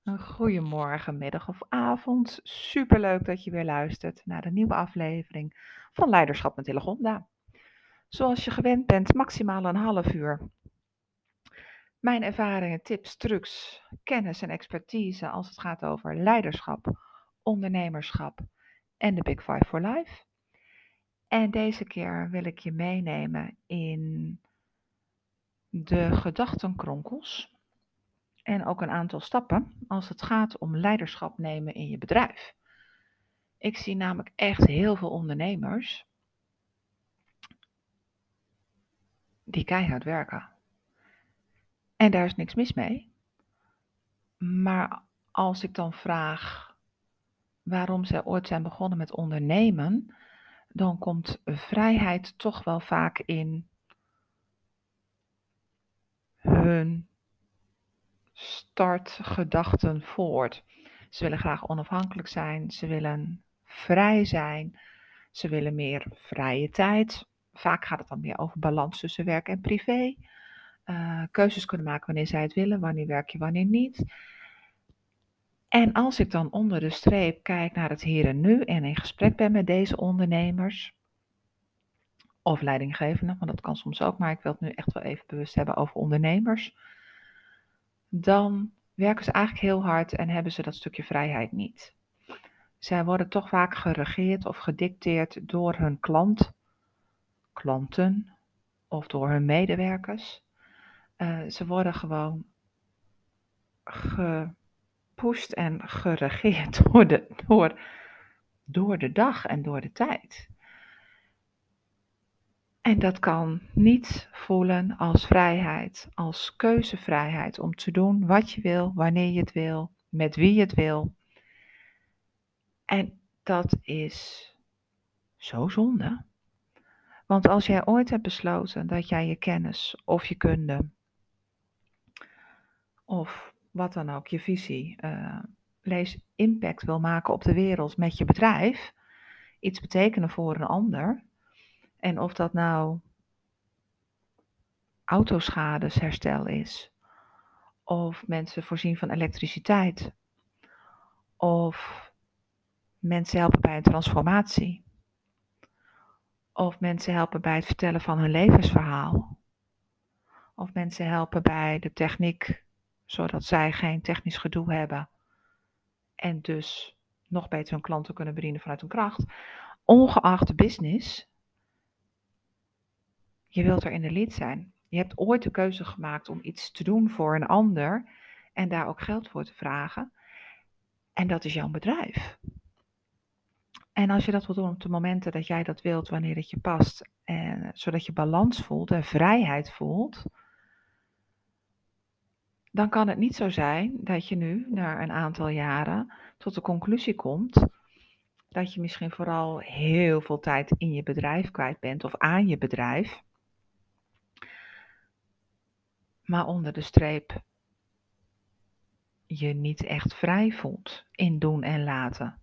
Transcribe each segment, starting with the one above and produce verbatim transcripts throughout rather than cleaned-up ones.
Een goedemorgen, middag of avond. Superleuk dat je weer luistert naar de nieuwe aflevering van Leiderschap met Hillegonda. Zoals je gewend bent, maximaal een half uur. Mijn ervaringen, tips, trucs, kennis en expertise als het gaat over leiderschap, ondernemerschap en de Big Five for Life. En deze keer wil ik je meenemen in de gedachtenkronkels en ook een aantal stappen als het gaat om leiderschap nemen in je bedrijf. Ik zie namelijk echt heel veel ondernemers die keihard werken. En daar is niks mis mee. Maar als ik dan vraag waarom zij ooit zijn begonnen met ondernemen, dan komt vrijheid toch wel vaak in hun startgedachten voort. Ze willen graag onafhankelijk zijn, ze willen vrij zijn, ze willen meer vrije tijd. Vaak gaat het dan meer over balans tussen werk en privé. Uh, keuzes kunnen maken wanneer zij het willen, wanneer werk je, wanneer niet. En als ik dan onder de streep kijk naar het hier en nu en in gesprek ben met deze ondernemers of leidinggevenden, want dat kan soms ook, maar ik wil het nu echt wel even bewust hebben over ondernemers, dan werken ze eigenlijk heel hard en hebben ze dat stukje vrijheid niet. Zij worden toch vaak geregeerd of gedicteerd door hun klant, klanten of door hun medewerkers. Uh, ze worden gewoon gepusht en geregeerd door de, door, door de dag en door de tijd. En dat kan niet voelen als vrijheid, als keuzevrijheid om te doen wat je wil, wanneer je het wil, met wie je het wil. En dat is zo zonde. Want als jij ooit hebt besloten dat jij je kennis of je kunde of wat dan ook, je visie, uh, lees impact wil maken op de wereld met je bedrijf, iets betekenen voor een ander, en of dat nou autoschadesherstel is, of mensen voorzien van elektriciteit, of mensen helpen bij een transformatie, of mensen helpen bij het vertellen van hun levensverhaal, of mensen helpen bij de techniek, zodat zij geen technisch gedoe hebben en dus nog beter hun klanten kunnen bedienen vanuit hun kracht. Ongeacht de business, je wilt er in de lead zijn. Je hebt ooit de keuze gemaakt om iets te doen voor een ander en daar ook geld voor te vragen. En dat is jouw bedrijf. En als je dat wilt doen op de momenten dat jij dat wilt, wanneer het je past, en, zodat je balans voelt en vrijheid voelt, dan kan het niet zo zijn dat je nu, na een aantal jaren, tot de conclusie komt dat je misschien vooral heel veel tijd in je bedrijf kwijt bent of aan je bedrijf, maar onder de streep je niet echt vrij voelt in doen en laten.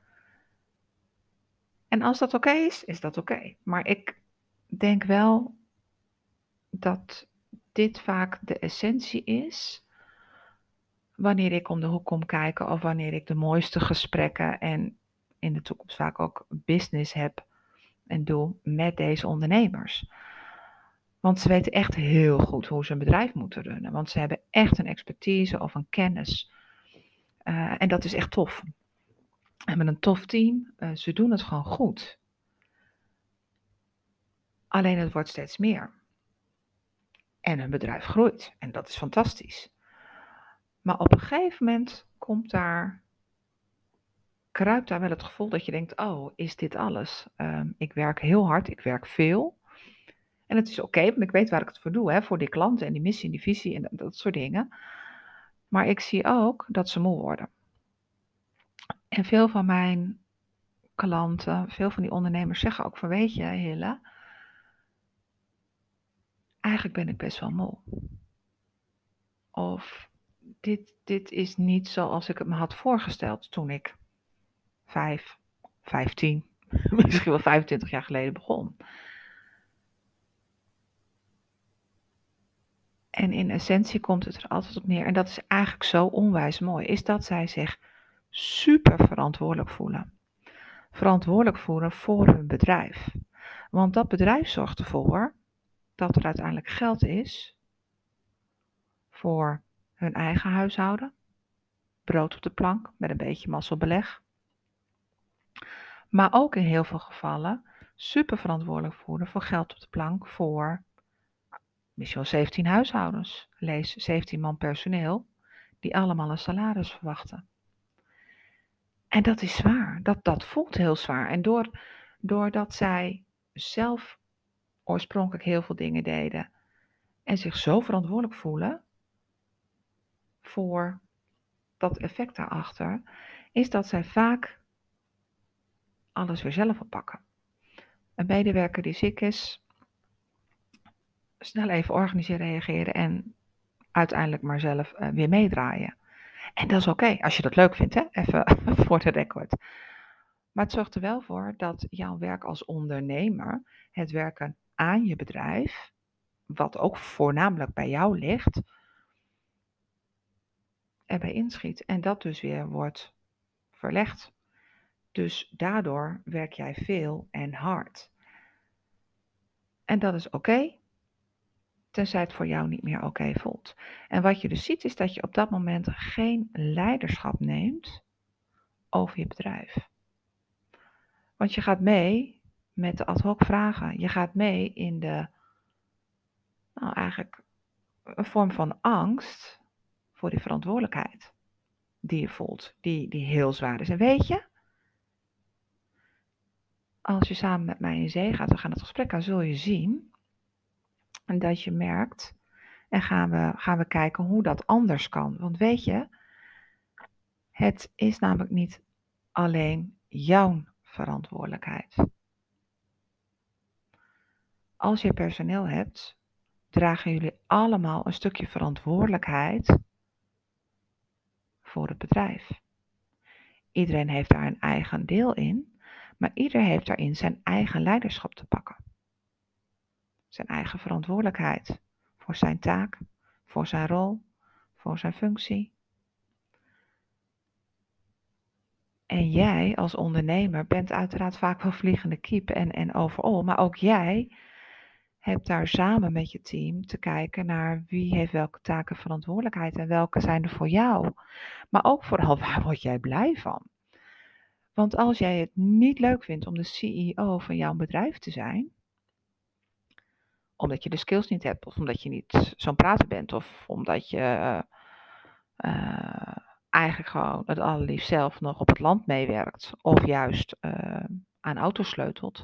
En als dat oké is, is dat oké. Maar ik denk wel dat dit vaak de essentie is wanneer ik om de hoek kom kijken of wanneer ik de mooiste gesprekken en in de toekomst vaak ook business heb en doe met deze ondernemers. Want ze weten echt heel goed hoe ze een bedrijf moeten runnen. Want ze hebben echt een expertise of een kennis. Uh, en dat is echt tof. We hebben een tof team. Uh, ze doen het gewoon goed. Alleen het wordt steeds meer. En hun bedrijf groeit. En dat is fantastisch. Maar op een gegeven moment komt daar, kruipt daar wel het gevoel dat je denkt, oh, is dit alles? Uh, ik werk heel hard, ik werk veel. En het is oké, okay, want ik weet waar ik het voor doe. Hè, voor die klanten en die missie en die visie en dat, dat soort dingen. Maar ik zie ook dat ze moe worden. En veel van mijn klanten, veel van die ondernemers zeggen ook van, weet je Hille, eigenlijk ben ik best wel moe. Of dit, dit is niet zoals ik het me had voorgesteld toen ik vijf, vijftien, misschien wel vijfentwintig jaar geleden begon. En in essentie komt het er altijd op neer, en dat is eigenlijk zo onwijs mooi, is dat zij zich super verantwoordelijk voelen. Verantwoordelijk voelen voor hun bedrijf. Want dat bedrijf zorgt ervoor dat er uiteindelijk geld is voor hun eigen huishouden. Brood op de plank met een beetje mazzelbeleg. Maar ook in heel veel gevallen super verantwoordelijk voelen voor geld op de plank voor misschien wel zeventien huishoudens. Lees zeventien man personeel die allemaal een salaris verwachten. En dat is zwaar. Dat, dat voelt heel zwaar. En door, doordat zij zelf oorspronkelijk heel veel dingen deden en zich zo verantwoordelijk voelen voor dat effect daarachter, is dat zij vaak alles weer zelf oppakken. Een medewerker die ziek is, snel even organiseren, reageren en uiteindelijk maar zelf uh, weer meedraaien. En dat is oké, okay, als je dat leuk vindt, hè? Even voor de record. Maar het zorgt er wel voor dat jouw werk als ondernemer, het werken aan je bedrijf, wat ook voornamelijk bij jou ligt, erbij inschiet. En dat dus weer wordt verlegd. Dus daardoor werk jij veel en hard. En dat is oké, okay, tenzij het voor jou niet meer oké okay voelt. En wat je dus ziet is dat je op dat moment geen leiderschap neemt over je bedrijf. Want je gaat mee met de ad hoc vragen. Je gaat mee in de, nou eigenlijk een vorm van angst voor die verantwoordelijkheid die je voelt, die, die heel zwaar is. En weet je, als je samen met mij in zee gaat, we gaan het gesprek aan, zul je zien en dat je merkt, en gaan we, gaan we kijken hoe dat anders kan. Want weet je, het is namelijk niet alleen jouw verantwoordelijkheid. Als je personeel hebt, dragen jullie allemaal een stukje verantwoordelijkheid voor het bedrijf. Iedereen heeft daar een eigen deel in, maar ieder heeft daarin zijn eigen leiderschap te pakken. Zijn eigen verantwoordelijkheid voor zijn taak, voor zijn rol, voor zijn functie. En jij als ondernemer bent uiteraard vaak wel vliegende kiep en, en overal, maar ook jij hebt daar samen met je team te kijken naar wie heeft welke taken verantwoordelijkheid en welke zijn er voor jou. Maar ook vooral, waar word jij blij van? Want als jij het niet leuk vindt om de C E O van jouw bedrijf te zijn, omdat je de skills niet hebt, of omdat je niet zo'n prater bent, of omdat je uh, eigenlijk gewoon het allerliefst zelf nog op het land meewerkt, of juist uh, aan auto's sleutelt,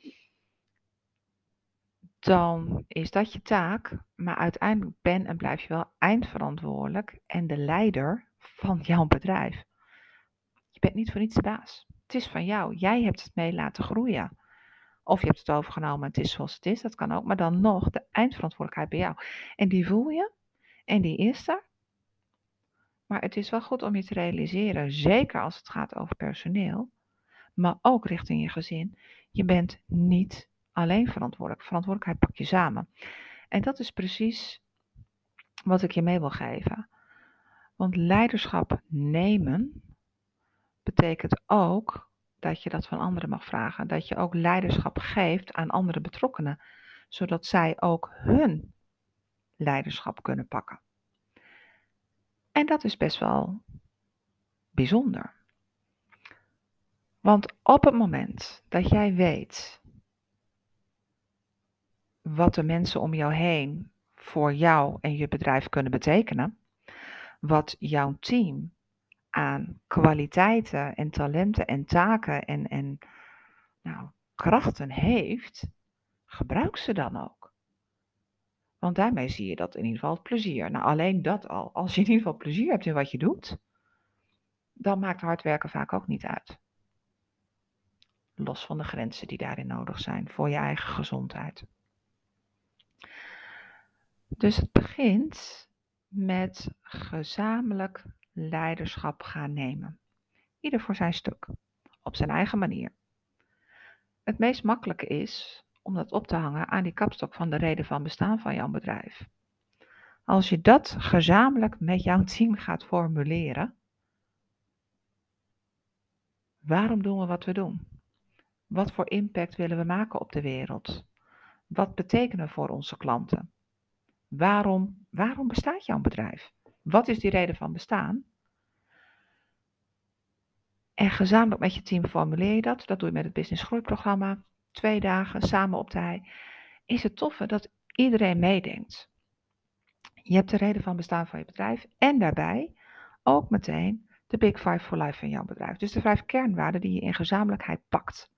dan is dat je taak, maar uiteindelijk ben en blijf je wel eindverantwoordelijk en de leider van jouw bedrijf. Je bent niet voor niets de baas. Het is van jou. Jij hebt het mee laten groeien. Of je hebt het overgenomen en het is zoals het is. Dat kan ook. Maar dan nog de eindverantwoordelijkheid bij jou. En die voel je. En die is er. Maar het is wel goed om je te realiseren. Zeker als het gaat over personeel. Maar ook richting je gezin. Je bent niet alleen verantwoordelijk. Verantwoordelijkheid pak je samen. En dat is precies wat ik je mee wil geven. Want leiderschap nemen betekent ook dat je dat van anderen mag vragen. Dat je ook leiderschap geeft aan andere betrokkenen. Zodat zij ook hun leiderschap kunnen pakken. En dat is best wel bijzonder. Want op het moment dat jij weet wat de mensen om jou heen voor jou en je bedrijf kunnen betekenen, wat jouw team aan kwaliteiten en talenten en taken en, en nou, krachten heeft, gebruik ze dan ook. Want daarmee zie je dat in ieder geval het plezier. Nou, alleen dat al. Als je in ieder geval plezier hebt in wat je doet, dan maakt hard werken vaak ook niet uit. Los van de grenzen die daarin nodig zijn voor je eigen gezondheid. Dus het begint met gezamenlijk leiderschap gaan nemen. Ieder voor zijn stuk, op zijn eigen manier. Het meest makkelijke is om dat op te hangen aan die kapstok van de reden van bestaan van jouw bedrijf. Als je dat gezamenlijk met jouw team gaat formuleren, waarom doen we wat we doen? Wat voor impact willen we maken op de wereld? Wat betekenen we voor onze klanten? Waarom, waarom bestaat jouw bedrijf? Wat is die reden van bestaan? En gezamenlijk met je team formuleer je dat. Dat doe je met het Business Groeiprogramma. Twee dagen samen op de hei. Is het toffe dat iedereen meedenkt. Je hebt de reden van bestaan van je bedrijf. En daarbij ook meteen de Big Five for Life van jouw bedrijf. Dus de vijf kernwaarden die je in gezamenlijkheid pakt.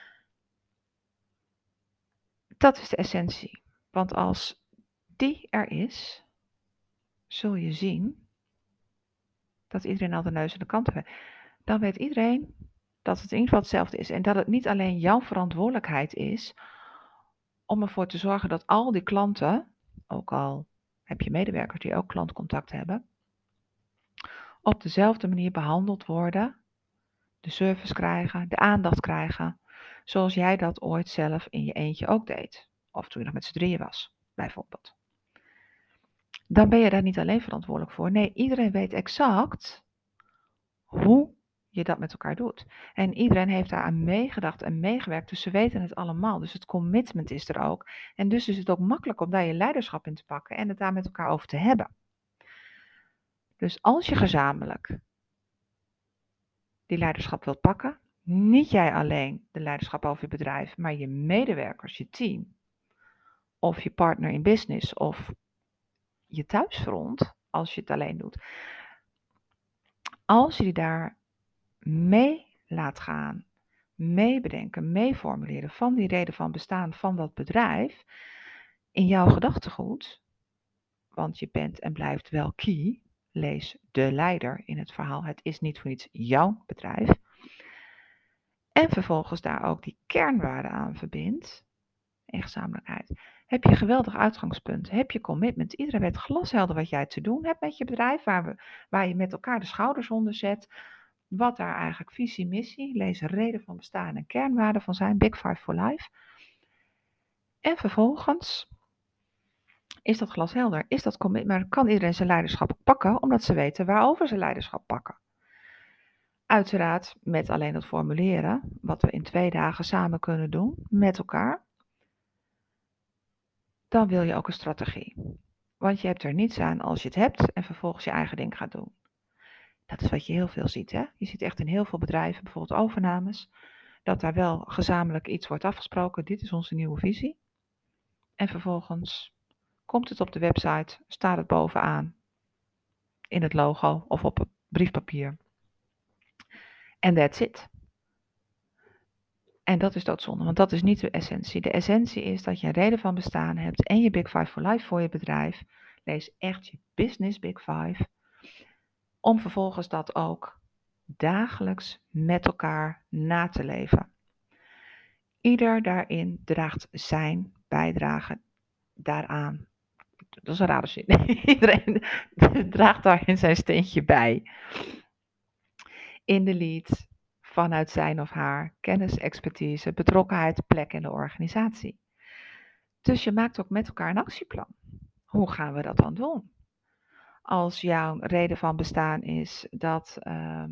Dat is de essentie. Want als die er is, zul je zien dat iedereen al de neus aan de kant heeft. Dan weet iedereen dat het in ieder geval hetzelfde is. En dat het niet alleen jouw verantwoordelijkheid is om ervoor te zorgen dat al die klanten, ook al heb je medewerkers die ook klantcontact hebben, op dezelfde manier behandeld worden, de service krijgen, de aandacht krijgen, zoals jij dat ooit zelf in je eentje ook deed. Of toen je nog met z'n drieën was, bijvoorbeeld. Dan ben je daar niet alleen verantwoordelijk voor. Nee, iedereen weet exact hoe je dat met elkaar doet. En iedereen heeft daar aan meegedacht en meegewerkt, dus ze weten het allemaal. Dus het commitment is er ook. En dus is het ook makkelijk om daar je leiderschap in te pakken en het daar met elkaar over te hebben. Dus als je gezamenlijk die leiderschap wilt pakken, niet jij alleen de leiderschap over je bedrijf, maar je medewerkers, je team, of je partner in business, of je thuisfront, als je het alleen doet. Als je die daar mee laat gaan, mee bedenken, mee formuleren van die reden van bestaan van dat bedrijf in jouw gedachtegoed, want je bent en blijft wel key, lees de leider in het verhaal, het is niet voor niets jouw bedrijf, en vervolgens daar ook die kernwaarden aan verbindt, in gezamenlijkheid, heb je een geweldig uitgangspunt, heb je commitment, iedereen weet glashelder wat jij te doen hebt met je bedrijf, waar, we, waar je met elkaar de schouders onder zet, wat daar eigenlijk visie, missie, lees reden van bestaan en kernwaarden van zijn, Big Five for Life. En vervolgens is dat glashelder, is dat commitment, kan iedereen zijn leiderschap pakken, omdat ze weten waarover ze leiderschap pakken. Uiteraard met alleen het formuleren, wat we in twee dagen samen kunnen doen, met elkaar. Dan wil je ook een strategie. Want je hebt er niets aan als je het hebt en vervolgens je eigen ding gaat doen. Dat is wat je heel veel ziet, hè? Je ziet echt in heel veel bedrijven, bijvoorbeeld overnames, dat daar wel gezamenlijk iets wordt afgesproken. Dit is onze nieuwe visie. En vervolgens komt het op de website, staat het bovenaan in het logo of op briefpapier. En that's it. En dat is doodzonde, want dat is niet de essentie. De essentie is dat je een reden van bestaan hebt en je Big Five for Life voor je bedrijf. Lees echt je business Big Five. Om vervolgens dat ook dagelijks met elkaar na te leven. Ieder daarin draagt zijn bijdrage daaraan. Dat is een rare zin. Iedereen draagt daarin zijn steentje bij. In de lead, vanuit zijn of haar kennis, expertise, betrokkenheid, plek in de organisatie. Dus je maakt ook met elkaar een actieplan. Hoe gaan we dat dan doen? Als jouw reden van bestaan is dat uh,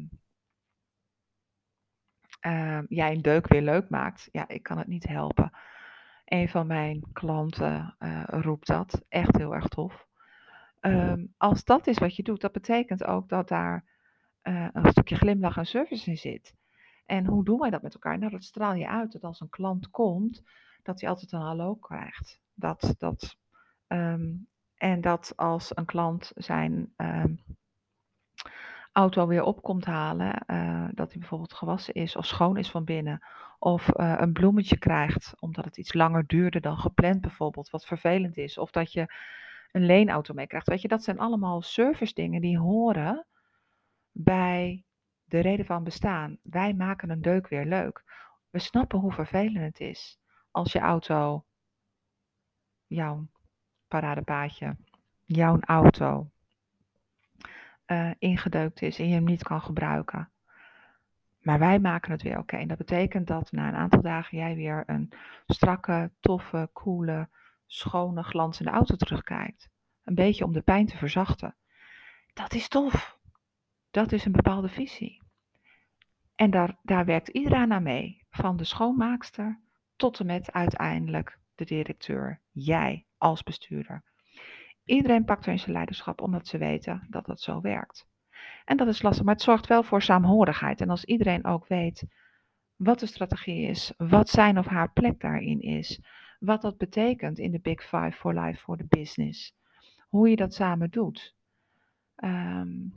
uh, jij een deuk weer leuk maakt. Ja, ik kan het niet helpen. Een van mijn klanten uh, roept dat. Echt heel erg tof. Um, als dat is wat je doet, dat betekent ook dat daar uh, een stukje glimlach en service in zit. En hoe doen wij dat met elkaar? Nou, dat straal je uit. Dat als een klant komt, dat hij altijd een hallo krijgt. Dat, dat, um, en dat als een klant zijn um, auto weer op komt halen, uh, dat hij bijvoorbeeld gewassen is of schoon is van binnen. Of uh, een bloemetje krijgt, omdat het iets langer duurde dan gepland bijvoorbeeld, wat vervelend is. Of dat je een leenauto meekrijgt. Weet je, dat zijn allemaal service dingen die horen bij de reden van bestaan. Wij maken een deuk weer leuk. We snappen hoe vervelend het is als je auto, jouw paradepaadje, jouw auto uh, ingedeukt is en je hem niet kan gebruiken. Maar wij maken het weer oké. Okay. En dat betekent dat na een aantal dagen jij weer een strakke, toffe, coole, schone, glanzende auto terugkijkt. een beetje om de pijn te verzachten. Dat is tof. Dat is een bepaalde visie. En daar, daar werkt iedereen aan mee. Van de schoonmaakster tot en met uiteindelijk de directeur. Jij als bestuurder. Iedereen pakt er in zijn leiderschap omdat ze weten dat dat zo werkt. En dat is lastig, maar het zorgt wel voor saamhorigheid. En als iedereen ook weet wat de strategie is, wat zijn of haar plek daarin is, wat dat betekent in de Big Five for Life, voor de business, hoe je dat samen doet. Um,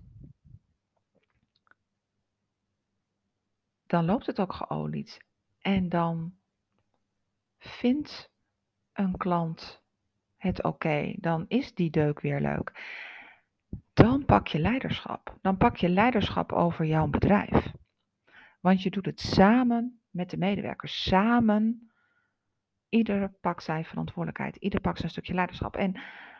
dan loopt het ook geolied. En dan vindt een klant het oké, okay, dan is die deuk weer leuk. Dan pak je leiderschap. Dan pak je leiderschap over jouw bedrijf. Want je doet het samen met de medewerkers. Samen, ieder pakt zijn verantwoordelijkheid. Ieder pakt zijn stukje leiderschap. En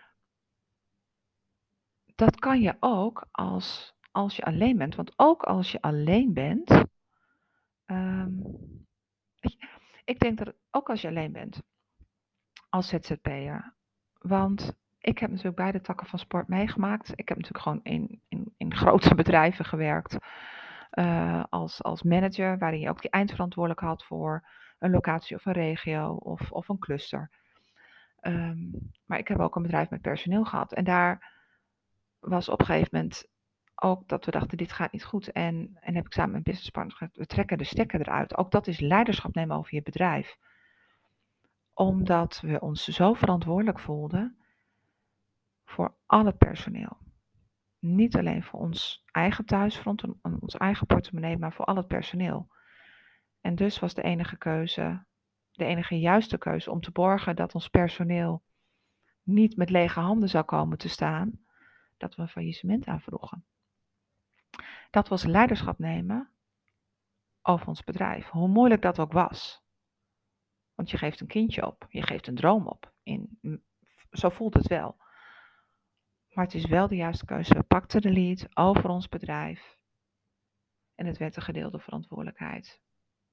dat kan je ook als, als je alleen bent. Want ook als je alleen bent. Um, ik denk dat het, ook als je alleen bent. Als Z Z P'er. Want ik heb natuurlijk beide takken van sport meegemaakt. Ik heb natuurlijk gewoon in, in, in grote bedrijven gewerkt. Uh, als, als manager, waarin je ook die eindverantwoordelijk had voor een locatie of een regio of, of een cluster. Um, maar ik heb ook een bedrijf met personeel gehad. En daar was op een gegeven moment ook dat we dachten, dit gaat niet goed. En, en heb ik samen met businesspartners gezegd, we trekken de stekker eruit. Ook dat is leiderschap nemen over je bedrijf. Omdat we ons zo verantwoordelijk voelden voor al het personeel. Niet alleen voor ons eigen thuisfront en ons eigen portemonnee, maar voor al het personeel. En dus was de enige keuze, de enige juiste keuze om te borgen dat ons personeel niet met lege handen zou komen te staan, dat we een faillissement aanvroegen. Dat was leiderschap nemen over ons bedrijf, hoe moeilijk dat ook was. Want je geeft een kindje op, je geeft een droom op. In, zo voelt het wel. Maar het is wel de juiste keuze. We pakten de lead over ons bedrijf. En het werd een gedeelde verantwoordelijkheid.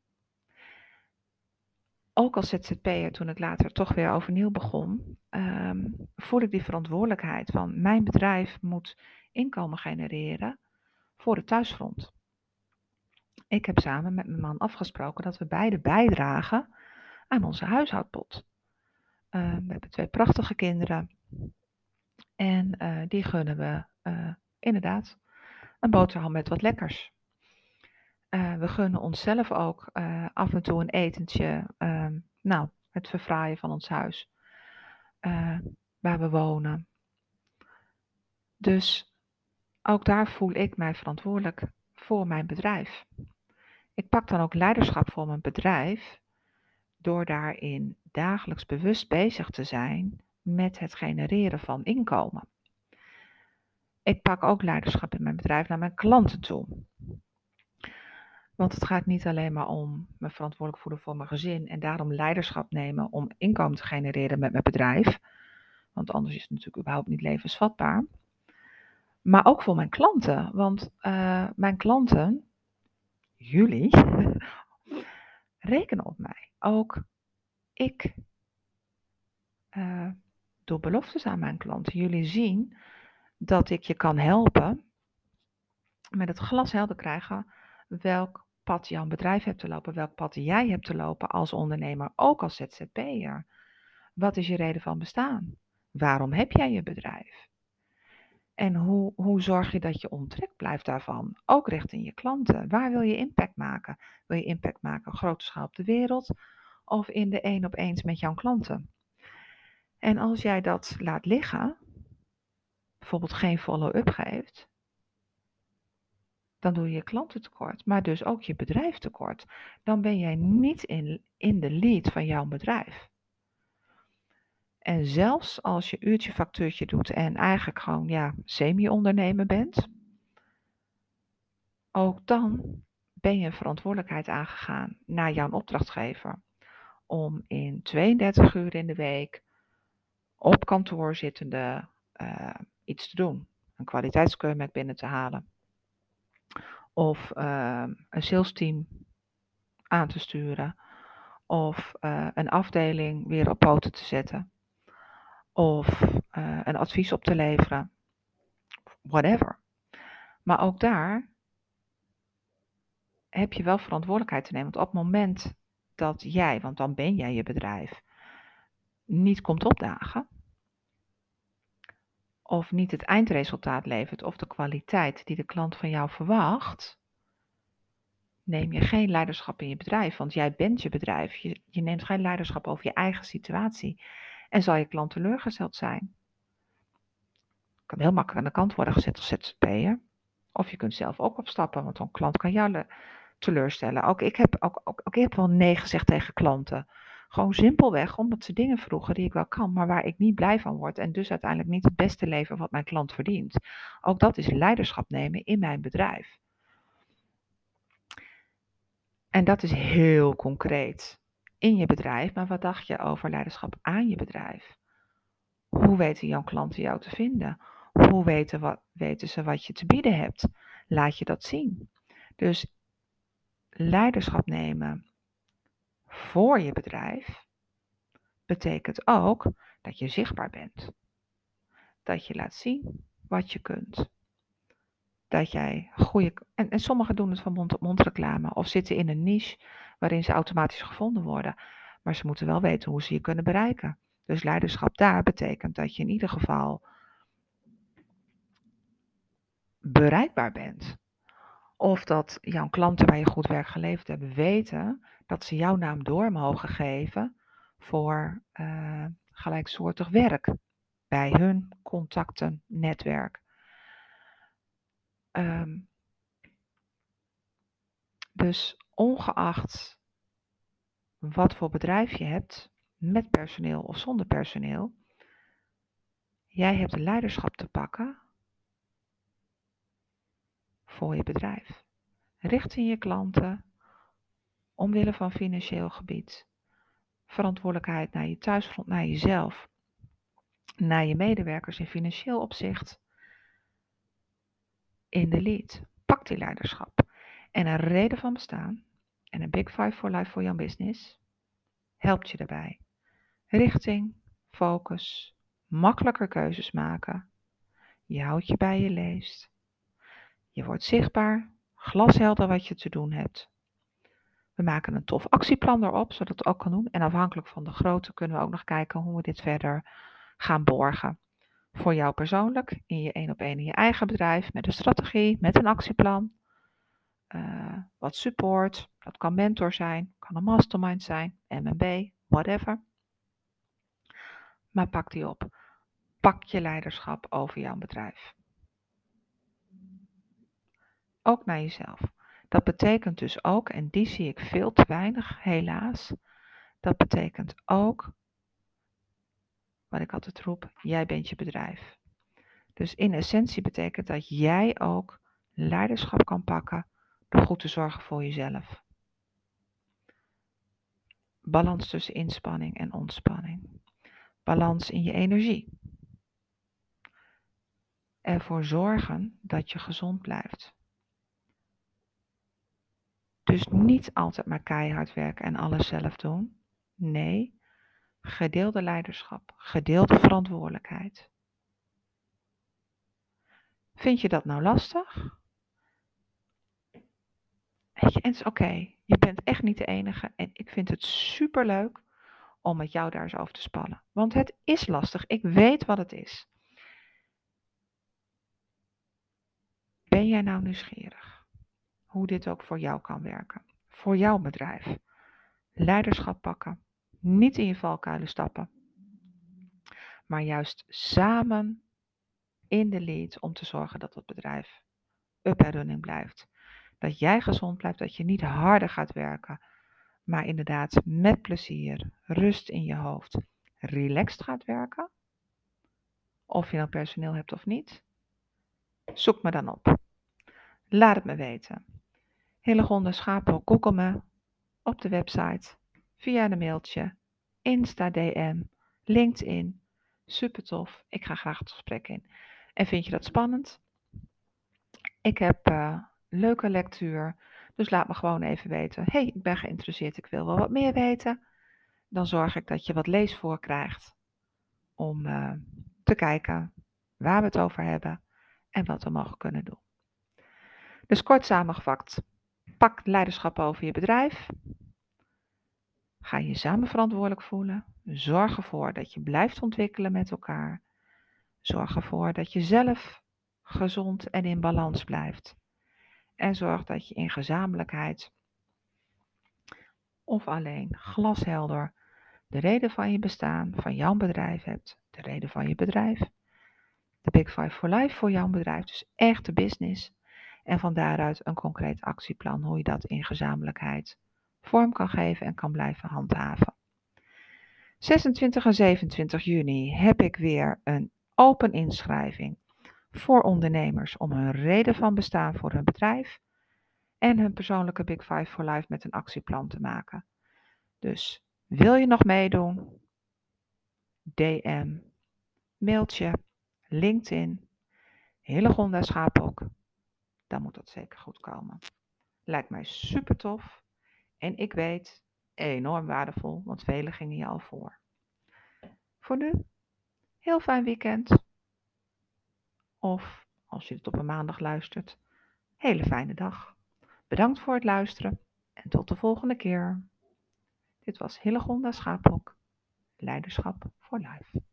Ook als Z Z P'er, toen ik later toch weer overnieuw begon, um, voelde ik die verantwoordelijkheid van mijn bedrijf moet inkomen genereren voor het thuisfront. Ik heb samen met mijn man afgesproken dat we beide bijdragen aan onze huishoudpot. Uh, we hebben twee prachtige kinderen en uh, die gunnen we uh, inderdaad een boterham met wat lekkers. Uh, we gunnen onszelf ook uh, af en toe een etentje, uh, nou, het verfraaien van ons huis, uh, waar we wonen. Dus ook daar voel ik mij verantwoordelijk voor mijn bedrijf. Ik pak dan ook leiderschap voor mijn bedrijf door daarin dagelijks bewust bezig te zijn met het genereren van inkomen. Ik pak ook leiderschap in mijn bedrijf naar mijn klanten toe. Want het gaat niet alleen maar om me verantwoordelijk voelen voor mijn gezin en daarom leiderschap nemen om inkomen te genereren met mijn bedrijf. Want anders is het natuurlijk überhaupt niet levensvatbaar. Maar ook voor mijn klanten. Want uh, mijn klanten, jullie, rekenen op mij. Ook ik uh, doe beloftes aan mijn klanten. Jullie zien dat ik je kan helpen met het glashelder krijgen welk pad jouw bedrijf hebt te lopen, welk pad jij hebt te lopen als ondernemer, ook als Z Z P'er. Wat is je reden van bestaan? Waarom heb jij je bedrijf? En hoe, hoe zorg je dat je ontrekt blijft daarvan? Ook richting je klanten. Waar wil je impact maken? Wil je impact maken op grote schaal op de wereld of in de één op eens met jouw klanten? En als jij dat laat liggen, bijvoorbeeld geen follow-up geeft, dan doe je je klanten tekort, maar dus ook je bedrijf tekort. Dan ben jij niet in, in de lead van jouw bedrijf. En zelfs als je uurtje factuurtje doet en eigenlijk gewoon ja, semi-ondernemer bent, ook dan ben je een verantwoordelijkheid aangegaan naar jouw opdrachtgever om in tweeëndertig uur in de week op kantoor zittende uh, iets te doen. Een kwaliteitskeurmerk binnen te halen. Of uh, een salesteam aan te sturen. Of uh, een afdeling weer op poten te zetten. of uh, een advies op te leveren. Whatever. Maar ook daar heb je wel verantwoordelijkheid te nemen. Want op het moment dat jij, want dan ben jij je bedrijf, niet komt opdagen, of niet het eindresultaat levert, of de kwaliteit die de klant van jou verwacht, neem je geen leiderschap in je bedrijf. Want jij bent je bedrijf. Je, je neemt geen leiderschap over je eigen situatie. En zal je klant teleurgesteld zijn. Kan heel makkelijk aan de kant worden gezet als Z Z P'er. Of je kunt zelf ook opstappen, want een klant kan jou teleurstellen. Ook ik heb, ook, ook, ook ik heb wel nee gezegd tegen klanten. Gewoon simpelweg omdat ze dingen vroegen die ik wel kan, maar waar ik niet blij van word. En dus uiteindelijk niet het beste leveren wat mijn klant verdient. Ook dat is leiderschap nemen in mijn bedrijf. En dat is heel concreet in je bedrijf. Maar wat dacht je over leiderschap aan je bedrijf? Hoe weten jouw klanten jou te vinden? Hoe weten, wat, weten ze wat je te bieden hebt? Laat je dat zien. Dus leiderschap nemen voor je bedrijf betekent ook dat je zichtbaar bent. Dat je laat zien wat je kunt. Dat jij goede... En, en sommigen doen het van mond-tot-mond reclame of zitten in een niche waarin ze automatisch gevonden worden. Maar ze moeten wel weten hoe ze je kunnen bereiken. Dus leiderschap daar betekent dat je in ieder geval bereikbaar bent. Of dat jouw klanten waar je goed werk geleverd hebben weten dat ze jouw naam door mogen geven voor uh, gelijksoortig werk bij hun contacten, netwerk. Um, dus ongeacht wat voor bedrijf je hebt, met personeel of zonder personeel, jij hebt de leiderschap te pakken voor je bedrijf. Richting je klanten, omwille van financieel gebied, verantwoordelijkheid naar je thuisfront, naar jezelf, naar je medewerkers in financieel opzicht, in de lead. Pak die leiderschap. En een reden van bestaan en een Big Five for Life voor jouw business helpt je daarbij. Richting, focus, makkelijker keuzes maken. Je houdt je bij je leest. Je wordt zichtbaar, glashelder wat je te doen hebt. We maken een tof actieplan erop, zodat het ook kan doen. En afhankelijk van de grootte kunnen we ook nog kijken hoe we dit verder gaan borgen. Voor jou persoonlijk, in je één op één in je eigen bedrijf, met een strategie, met een actieplan. Uh, wat support, dat kan mentor zijn, kan een mastermind zijn, M M B, whatever. Maar pak die op. Pak je leiderschap over jouw bedrijf. Ook naar jezelf. Dat betekent dus ook, en die zie ik veel te weinig helaas, dat betekent ook, wat ik altijd roep, jij bent je bedrijf. Dus in essentie betekent dat jij ook leiderschap kan pakken door goed te zorgen voor jezelf. Balans tussen inspanning en ontspanning. Balans in je energie. Ervoor zorgen dat je gezond blijft. Dus niet altijd maar keihard werken en alles zelf doen. Nee, gedeelde leiderschap, gedeelde verantwoordelijkheid. Vind je dat nou lastig? Weet je, en het is oké. Okay. Je bent echt niet de enige en ik vind het superleuk om met jou daar eens over te spannen. Want het is lastig. Ik weet wat het is. Ben jij nou nieuwsgierig? Hoe dit ook voor jou kan werken. Voor jouw bedrijf. Leiderschap pakken. Niet in je valkuilen stappen. Maar juist samen in de lead om te zorgen dat het bedrijf up en running blijft. Dat jij gezond blijft, dat je niet harder gaat werken. Maar inderdaad met plezier, rust in je hoofd, relaxed gaat werken. Of je nou personeel hebt of niet. Zoek me dan op. Laat het me weten. Hillegonde Schapel, google me op de website, via een mailtje, Insta D M, LinkedIn. Super tof. Ik ga graag het gesprek in. En vind je dat spannend? Ik heb uh, leuke lectuur. Dus laat me gewoon even weten. Hey, ik ben geïnteresseerd. Ik wil wel wat meer weten. Dan zorg ik dat je wat leesvoor krijgt. om uh, te kijken waar we het over hebben en wat we mogen kunnen doen. Dus kort samengevat, pak leiderschap over je bedrijf. Ga je samen verantwoordelijk voelen. Zorg ervoor dat je blijft ontwikkelen met elkaar. Zorg ervoor dat je zelf gezond en in balans blijft. En zorg dat je in gezamenlijkheid of alleen glashelder de reden van je bestaan, van jouw bedrijf hebt. De reden van je bedrijf. De Big Five for Life voor jouw bedrijf. Dus echt de business. En van daaruit een concreet actieplan hoe je dat in gezamenlijkheid vorm kan geven en kan blijven handhaven. zesentwintig en zevenentwintig juni heb ik weer een open inschrijving voor ondernemers om hun reden van bestaan voor hun bedrijf en hun persoonlijke Big Five for Life met een actieplan te maken. Dus wil je nog meedoen? D M, mailtje, LinkedIn, Hillegonda Schapok. Dan moet dat zeker goed komen. Lijkt mij super tof en ik weet enorm waardevol, want velen gingen je al voor. Voor nu, heel fijn weekend. Of, als je het op een maandag luistert, hele fijne dag. Bedankt voor het luisteren en tot de volgende keer. Dit was Hillegonda Schapok, Leiderschap voor Life.